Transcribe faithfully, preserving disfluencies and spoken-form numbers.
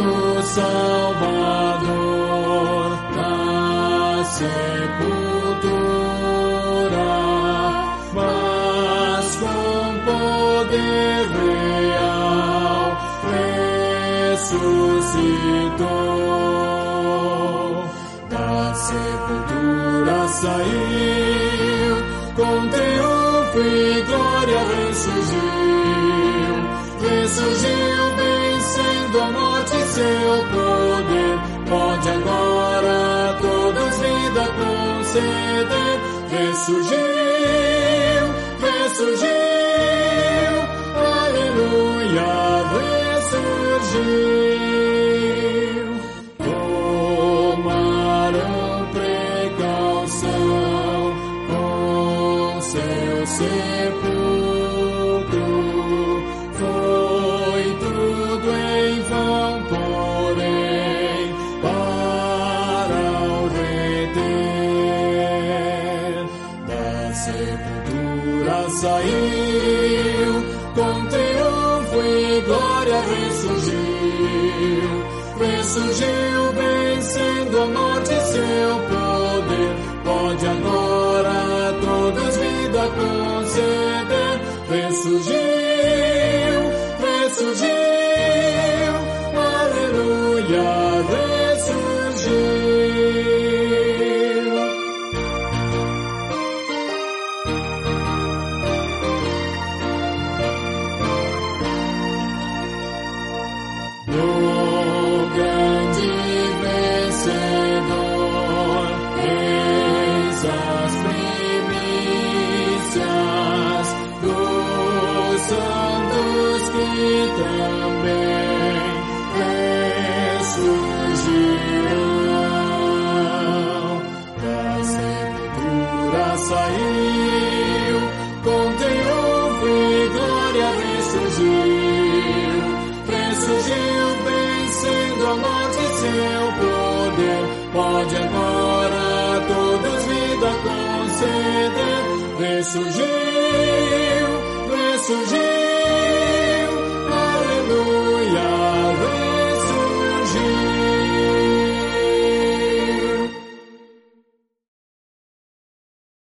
do Salvador da sepultura, mas com poder real ressuscitou. Da sepultura saiu, com triunfo e glória ressurgiu, ressurgiu vencendo a morte e seu poder. Pode agora a todos vida conceder. Ressurgiu, ressurgiu, aleluia, ressurgiu. Tomaram precaução com seu sepulcro. Foi tudo em vão, porém, para o reter. Da sepultura saiu, com triunfo e glória ressurgiu, ressurgiu vencendo a morte e seu poder. Pode agora a todos vida conceder. Ressurgiu, ressurgiu, aleluia, ressurgiu. Do grande vencedor, eis as primícias dos santos que também ressurgirão. Da sepultura saiu, com triunfo e glória ressurgiu, ressurgiu vencendo a morte e seu poder. Pode agora a todos vida conceder. Ressurgiu, ressurgiu,